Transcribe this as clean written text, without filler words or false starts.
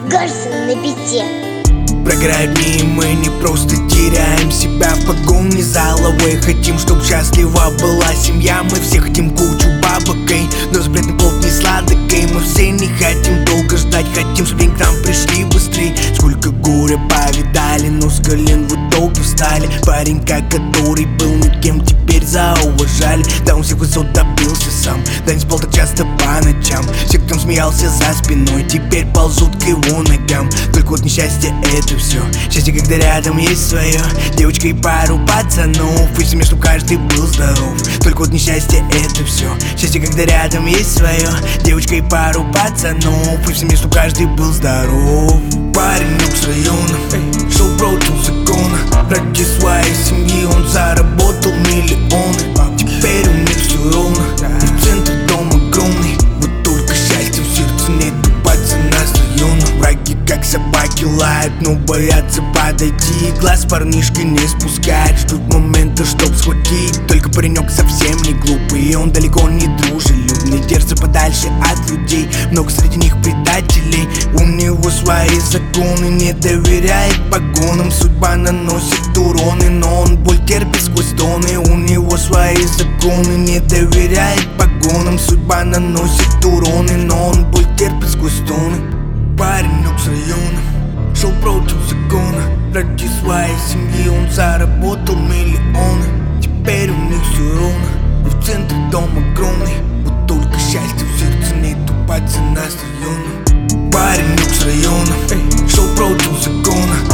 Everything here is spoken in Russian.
Гарсон на бите. Прогорают дни, мы не просто теряем себя в погоне за головой. Хотим, чтоб счастлива была семья. Мы все хотим кучу бабок, но запретный плод не сладок. Мы все не хотим долго ждать, хотим, чтоб день к нам пришли быстрей. Сколько горя повидали, но с колен в итоге встали. Паренька, который был никем, теперь зауважали. Да он всех высот добился сам, да не спал так часто по ночам. Все, кто смеялся за спиной, теперь ползут к его ногам. Только вот несчастье это все. Счастье, когда рядом есть свое девочка и пару пацанов, и семья, чтоб каждый был здоров. Только вот несчастье это все. Счастье, когда рядом есть свое девочка и пару пацанов, и в семье, чтоб каждый был здоров. Паренек с района шел против закона. Ради своей семьи он заработал миллионы. Теперь у них все ровно, и в центре дом огромный. Вот только счастья в сердце нету, пацана с района. Враги как собаки лают, но боятся подойти. Глаз парнишки не спускает, ждут момента, чтоб схватить. Только паренек совсем не глупый, и он далеко не дружелюбный. Держится подальше от людей, много среди них предателей. У него свои законы, не доверяет погонам. Судьба наносит уроны, но он боль терпит сквозь стоны. У него свои законы, не доверяет погонам. Судьба наносит уроны, но он боль терпит сквозь стоны. Паренек с района шел против закона. Ради своей семьи он заработал миллионы. Теперь у них все ровно, и в центре дом огромный. Вот только счастья в сердце нету, пацана с района. Паренек с района шел против закона.